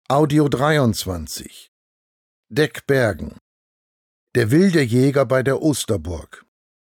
Audio 23 Deckbergen. Der wilde Jäger bei der Osterburg.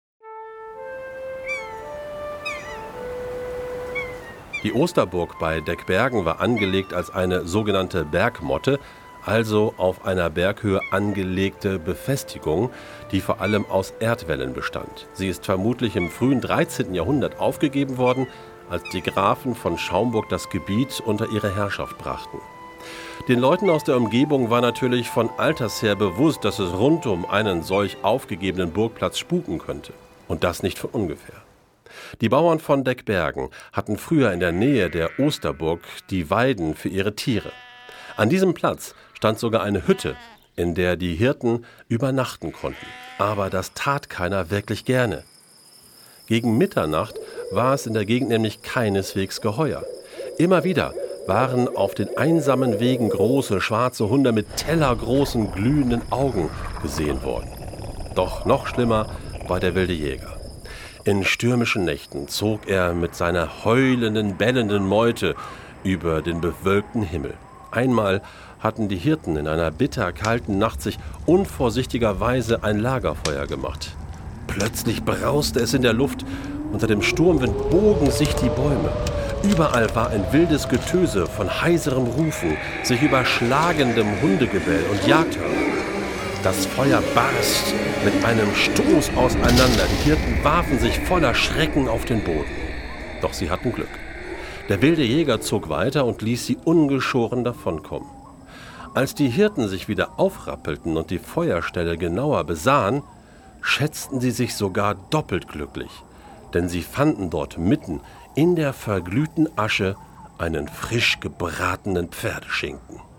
Die Osterburg bei Deckbergen war angelegt als eine sogenannte Bergmotte, also auf einer Berghöhe angelegte Befestigung, die vor allem aus Erdwällen bestand. Sie ist vermutlich im frühen 13. Jahrhundert aufgegeben worden, als die Grafen von Schaumburg das Gebiet unter ihre Herrschaft brachten. Den Leuten aus der Umgebung war natürlich von alters her bewusst, dass es rund um einen solch aufgegebenen Burgplatz spuken könnte. Und das nicht von ungefähr. Die Bauern von Deckbergen hatten früher in der Nähe der Osterburg die Weiden für ihre Tiere. An diesem Platz stand sogar eine Hütte, in der die Hirten übernachten konnten. Aber das tat keiner wirklich gerne. Gegen Mitternacht war es in der Gegend nämlich keineswegs geheuer. Immer wieder waren auf den einsamen Wegen große schwarze Hunde mit tellergroßen glühenden Augen gesehen worden. Doch noch schlimmer war der wilde Jäger. In stürmischen Nächten zog er mit seiner heulenden, bellenden Meute über den bewölkten Himmel. Einmal hatten die Hirten in einer bitterkalten Nacht sich unvorsichtigerweise ein Lagerfeuer gemacht. Plötzlich brauste es in der Luft, unter dem Sturmwind bogen sich die Bäume. Überall war ein wildes Getöse von heiserem Rufen, sich überschlagendem Hundegebell und Jagdhörnern. Das Feuer barst mit einem Stoß auseinander. Die Hirten warfen sich voller Schrecken auf den Boden. Doch sie hatten Glück. Der wilde Jäger zog weiter und ließ sie ungeschoren davonkommen. Als die Hirten sich wieder aufrappelten und die Feuerstelle genauer besahen, schätzten sie sich sogar doppelt glücklich, denn sie fanden dort mitten in der verglühten Asche einen frisch gebratenen Pferdeschinken.